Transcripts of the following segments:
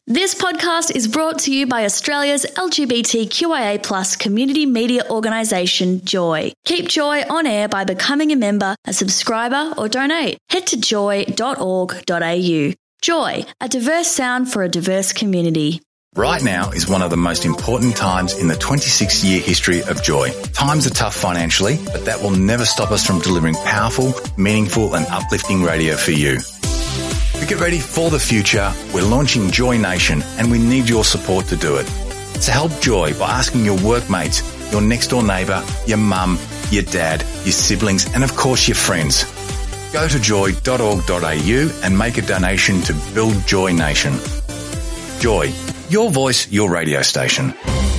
This podcast is brought to you by Australia's LGBTQIA+ community media organisation, Joy. Keep Joy on air by becoming a member, a subscriber or donate. Head to joy.org.au. Joy, a diverse sound for a diverse community. Right now is one of the most important times in the 26-year history of Joy. Times are tough financially, but that will never stop us from delivering powerful, meaningful and uplifting radio for you. To get ready for the future, we're launching Joy Nation and we need your support to do it. So help Joy by asking your workmates, your next door neighbour, your mum, your dad, your siblings and of course your friends. Go to joy.org.au and make a donation to build Joy Nation. Joy, your voice, your radio station.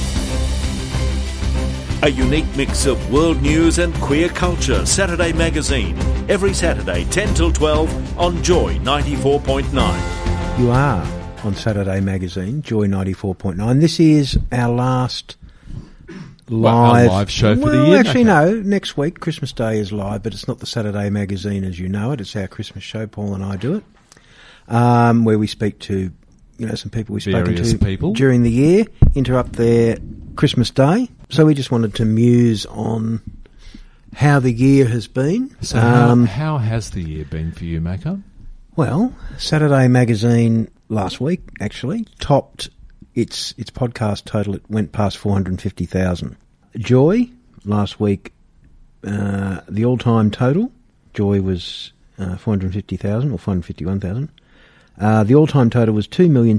A unique mix of world news and queer culture. Saturday Magazine. Every Saturday, 10 till 12 on Joy 94.9. You are on Saturday Magazine, Joy 94.9. This is our last live show for the year. Actually, no. Next week, Christmas Day is live, but it's not the Saturday Magazine as you know it. It's our Christmas show. Paul and I do it, where we speak to some people we've spoken to during the year, interrupt their Christmas Day. So we just wanted to muse on how the year has been. So how has the year been for you, Mako? Well, Saturday Magazine last week actually topped its podcast total. It went past 450,000. Joy last week, the all-time total, Joy was 450,000 or 451,000. The all-time total was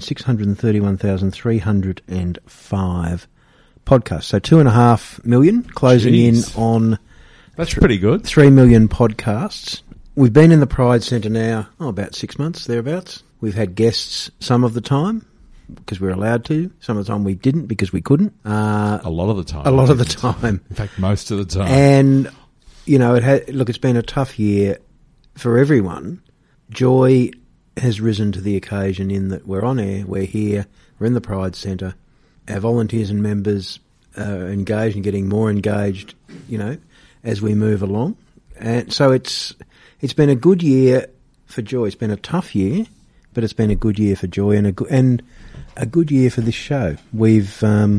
2,631,305 podcasts. So 2.5 million, closing in on... That's pretty good. 3 million podcasts. We've been in the Pride Centre now, about 6 months, thereabouts. We've had guests some of the time, because we're allowed to. Some of the time we didn't, because we couldn't. A lot of the time. A lot of the time. In fact, most of the time. And, it's been a tough year for everyone. Joy has risen to the occasion in that we're on air, we're here, we're in the Pride Centre. Our volunteers and members are engaged and getting more engaged, as we move along. And so it's been a good year for Joy. It's been a tough year, but it's been a good year for Joy and a good year for this show. We've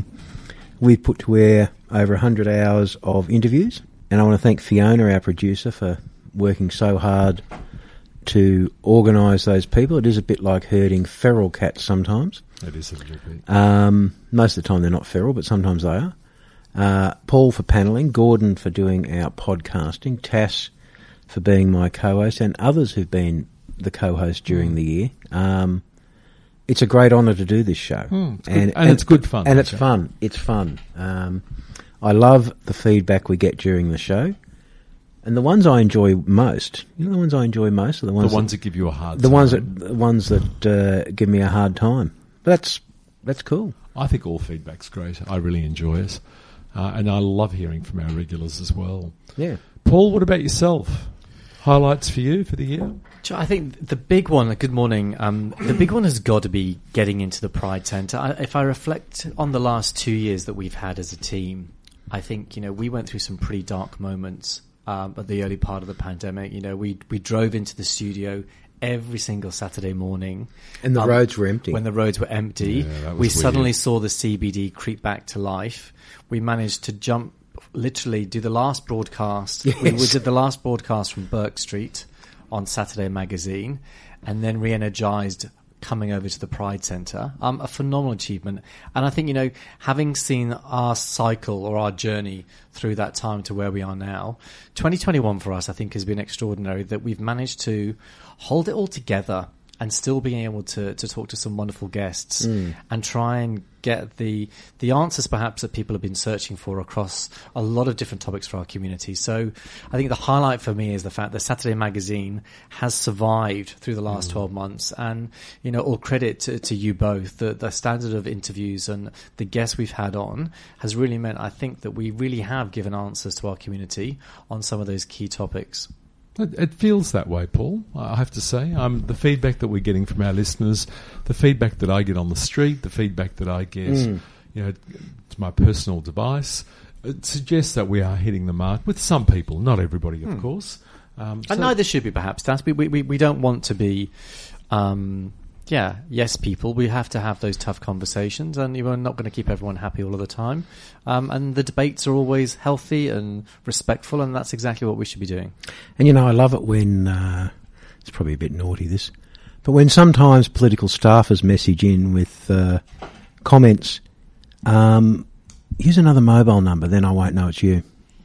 put to air over 100 hours of interviews, and I want to thank Fiona, our producer, for working so hard to organise those people. It is a bit like herding feral cats sometimes. It is a little bit. Most of the time they're not feral, but sometimes they are. Paul for panelling, Gordon for doing our podcasting, Tass for being my co-host, and others who've been the co-host during the year. It's a great honour to do this show. And it's good fun. And it's fun. It's fun. I love the feedback we get during the show. And the ones I enjoy most, are the ones that give you a hard time. The ones that give me a hard time. But that's cool. I think all feedback's great. I really enjoy it. And I love hearing from our regulars as well. Yeah. Paul, what about yourself? Highlights for you for the year? I think the big one, good morning, the big one has got to be getting into the Pride Centre. If I reflect on the last 2 years that we've had as a team, I think, we went through some pretty dark moments at the early part of the pandemic. We drove into the studio every single Saturday morning. And the roads were empty. When the roads were empty, we suddenly saw the CBD creep back to life. We managed to do the last broadcast. Yes. We did the last broadcast from Burke Street on Saturday Magazine, and then re-energised coming over to the Pride Centre. A phenomenal achievement. And I think, having seen our cycle or our journey through that time to where we are now, 2021 for us, I think, has been extraordinary, that we've managed to hold it all together and still being able to talk to some wonderful guests and try and get the answers perhaps that people have been searching for across a lot of different topics for our community. So I think the highlight for me is the fact that Saturday Magazine has survived through the last 12 months, and all credit to you both. The standard of interviews and the guests we've had on has really meant, I think, that we really have given answers to our community on some of those key topics. It feels that way, Paul, I have to say. The feedback that we're getting from our listeners, the feedback that I get on the street, the feedback that I get to my personal device, it suggests that we are hitting the mark with some people, not everybody, of course. And neither should be, perhaps, Stas. We don't want to be yes, people, we have to have those tough conversations, and we're not going to keep everyone happy all of the time. And the debates are always healthy and respectful, and that's exactly what we should be doing. And, I love it when, it's probably a bit naughty this, but when sometimes political staffers message in with comments, use another mobile number, then I won't know it's you.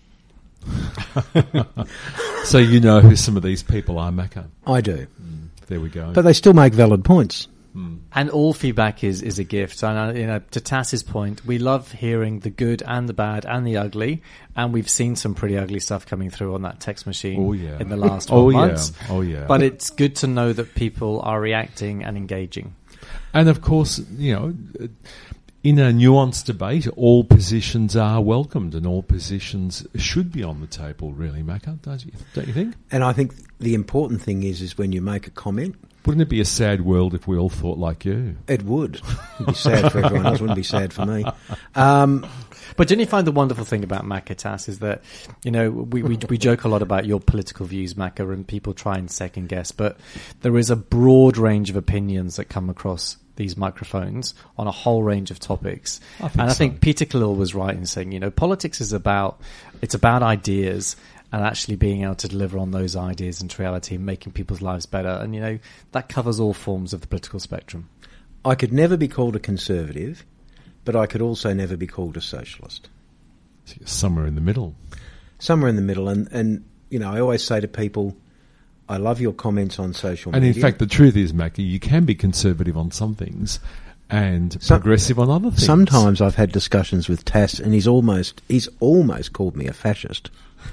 So you know who some of these people are, Macca? I do. There we go. But they still make valid points. And all feedback is a gift. And to Tass's point, we love hearing the good and the bad and the ugly. And we've seen some pretty ugly stuff coming through on that text machine in the last 12 months. Oh, yeah. But it's good to know that people are reacting and engaging. And of course, in a nuanced debate, all positions are welcomed and all positions should be on the table, really, Macca, don't you think? And I think the important thing is when you make a comment... Wouldn't it be a sad world if we all thought like you? It would. It'd be sad for everyone else. It wouldn't be sad for me. But didn't you find the wonderful thing about Macca, Tass, is that, we joke a lot about your political views, Macca, and people try and second guess, but there is a broad range of opinions that come across these microphones on a whole range of topics. I think Peter Khalil was right in saying, politics is about ideas and actually being able to deliver on those ideas into reality and making people's lives better. And, that covers all forms of the political spectrum. I could never be called a conservative, but I could also never be called a socialist. So you're somewhere in the middle. Somewhere in the middle. And I always say to people, I love your comments on social media. And in fact, the truth is, Macca, you can be conservative on some things and progressive on other things. Sometimes I've had discussions with Tass, and he's almost called me a fascist.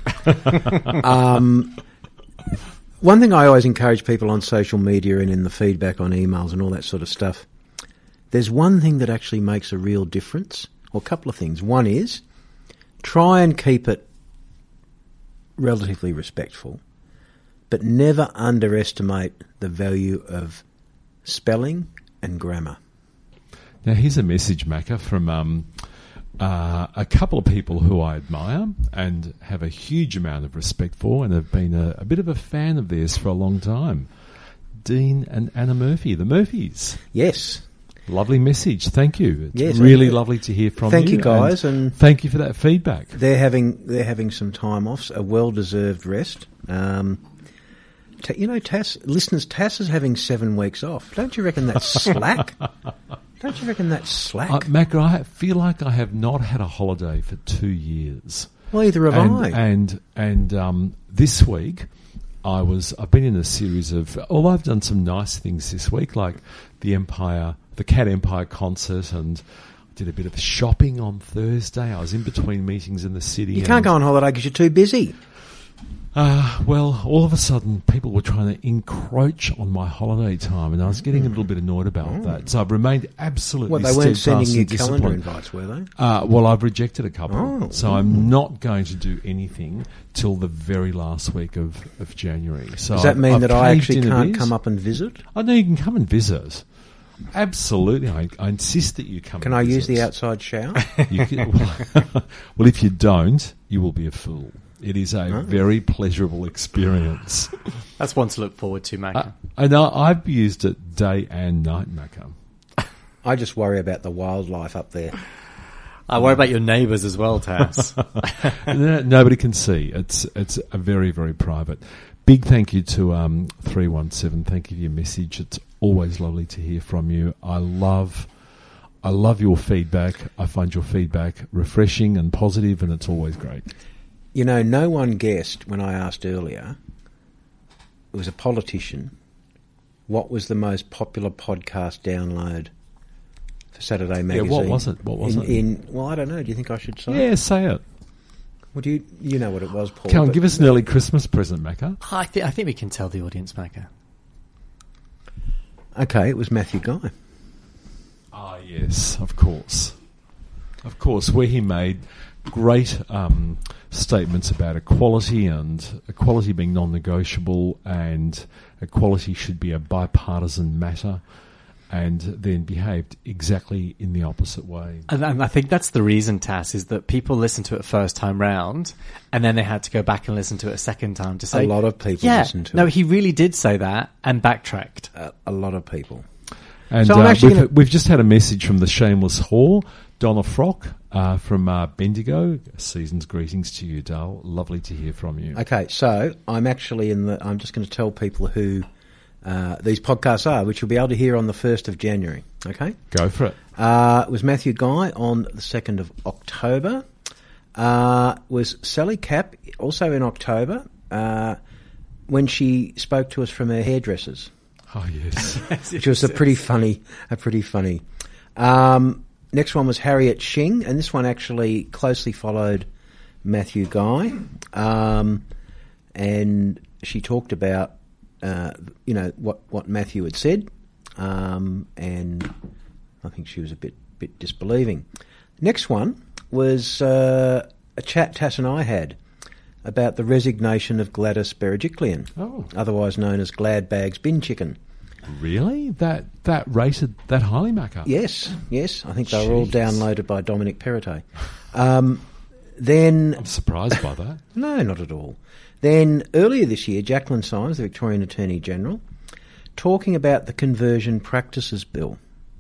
One thing I always encourage people on social media and in the feedback on emails and all that sort of stuff, there's one thing that actually makes a real difference, or a couple of things. One is try and keep it relatively respectful, but never underestimate the value of spelling and grammar. Now, here's a message, Macca, from a couple of people who I admire and have a huge amount of respect for and have been a bit of a fan of theirs for a long time. Dean and Anna Murphy, the Murphys. Yes. Lovely message. Thank you. It's yes, really lovely to hear from you. Thank you, guys. And thank you for that feedback. They're having some time off, a well-deserved rest. Tass is having 7 weeks off. Don't you reckon that's slack? Macca, I feel like I have not had a holiday for 2 years. Well, either have I. And this week, I've been in a series of... I've done some nice things this week, like the Cat Empire concert, and I did a bit of shopping on Thursday. I was in between meetings in the city. You can't go on holiday because you're too busy. Well, all of a sudden, people were trying to encroach on my holiday time, and I was getting a little bit annoyed about that. So I've remained absolutely steadfast. They weren't sending you disciplined. calendar invites, were they? Well, I've rejected a couple. So I'm not going to do anything till the very last week of January. So does that mean that I actually can't come up and visit? Oh, no, you can come and visit. Absolutely. I insist that you come Can and I visit. use the outside shower? Well, if you don't, you will be a fool. It is a very pleasurable experience. That's one to look forward to, Macca. And I've used it day and night, Macca. I just worry about the wildlife up there. I worry about your neighbours as well, Tass. Nobody can see. It's a very, very private. Big thank you to 317. Thank you for your message. It's always lovely to hear from you. I love your feedback. I find your feedback refreshing and positive, and it's always great. No one guessed when I asked earlier, it was a politician, what was the most popular podcast download for Saturday Magazine? Yeah, what was it? Well, I don't know. Do you think I should say it? Yeah, say it. Well, do you know what it was, Paul? Come on, give us an early Christmas present, Macca. I think we can tell the audience, Macca. Okay, it was Matthew Guy. Ah, yes, of course. Of course, where he made great statements about equality and equality being non-negotiable, and equality should be a bipartisan matter, and then behaved exactly in the opposite way. And I think that's the reason, Tass, is that people listened to it first time round, and then they had to go back and listen to it a second time to say... A lot of people listened to it. No, he really did say that and backtracked. A lot of people. And So I'm actually we've just had a message from the Shameless Whore, Donna Frock from Bendigo. Season's greetings to you, Dale. Lovely to hear from you. Okay, so I'm actually I'm just going to tell people who these podcasts are, which you'll be able to hear on the 1st of January. Okay? Go for it. It was Matthew Guy on the 2nd of October. Was Sally Capp also in October when she spoke to us from her hairdressers, Oh, yes. which was a pretty funny. Next one was Harriet Shing, and this one actually closely followed Matthew Guy, and she talked about what Matthew had said, and I think she was a bit disbelieving. Next one was a chat Tass and I had about the resignation of Gladys Berejiklian, otherwise known as Gladbags Bin Chicken. Really? That rated that highly, Macca? Yes. I think they were all downloaded by Dominic Perrottet. I'm surprised by that. No, not at all. Then earlier this year, Jacqueline Symes, the Victorian Attorney General, talking about the Conversion Practices Bill.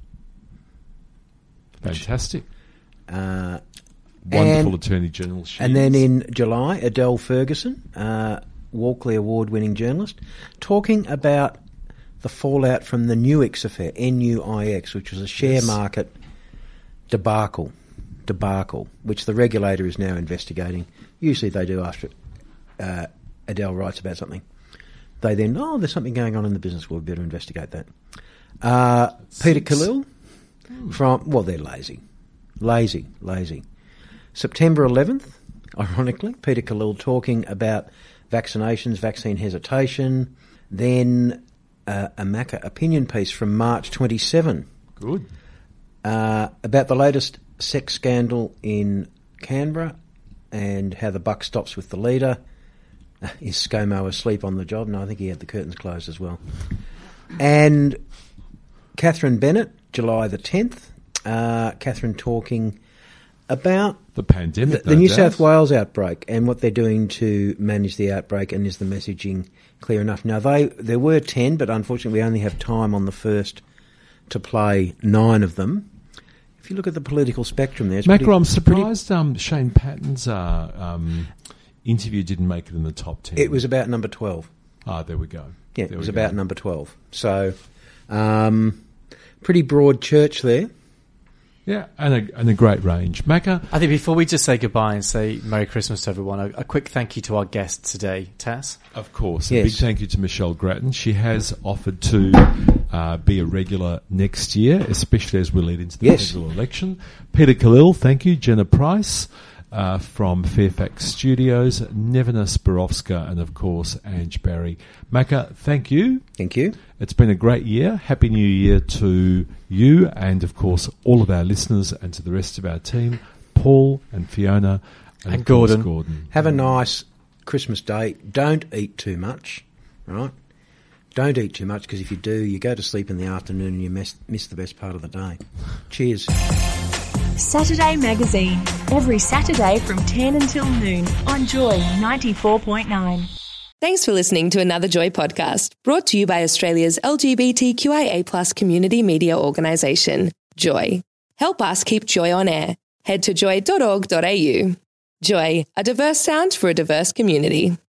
Fantastic. And Wonderful Attorney General. And then in July, Adele Ferguson, Walkley Award-winning journalist, talking about the fallout from the Nuix affair, NUIX, which was a share market debacle, which the regulator is now investigating. Usually they do after Adele writes about something. They then, there's something going on in the business world, we better investigate that. Peter Khalil they're lazy. September 11th, ironically, Peter Khalil talking about vaccinations, vaccine hesitation. Then a Macca opinion piece from March 27. Good. About the latest sex scandal in Canberra and how the buck stops with the leader. Is ScoMo asleep on the job? No, I think he had the curtains closed as well. And Catherine Bennett, July the 10th. Catherine talking about the pandemic, the New South Wales outbreak and what they're doing to manage the outbreak, and is the messaging clear enough? Now, there were 10, but unfortunately we only have time on the 1st to play 9 of them. If you look at the political spectrum there... Macca, I'm surprised Shane Patton's interview didn't make it in the top 10. It was about number 12. There we go. Yeah, it was about number 12. So, pretty broad church there. Yeah, and a great range. Macca? I think before we just say goodbye and say Merry Christmas to everyone, a quick thank you to our guest today, Tass. Of course. Yes. A big thank you to Michelle Grattan. She has offered to be a regular next year, especially as we lead into the federal election. Peter Khalil, thank you. Jenna Price from Fairfax Studios. Nevena Spirovska, and of course, Ange Barry. Macca, thank you. Thank you. It's been a great year. Happy New Year to you and, of course, all of our listeners, and to the rest of our team, Paul and Fiona and Gordon. Have a nice Christmas day. Don't eat too much, right? Don't eat too much, because if you do, you go to sleep in the afternoon and you miss the best part of the day. Cheers. Saturday Magazine, every Saturday from 10 until noon on Joy 94.9. Thanks for listening to another Joy podcast, brought to you by Australia's LGBTQIA+ community media organisation, Joy. Help us keep Joy on air. Head to joy.org.au. Joy, a diverse sound for a diverse community.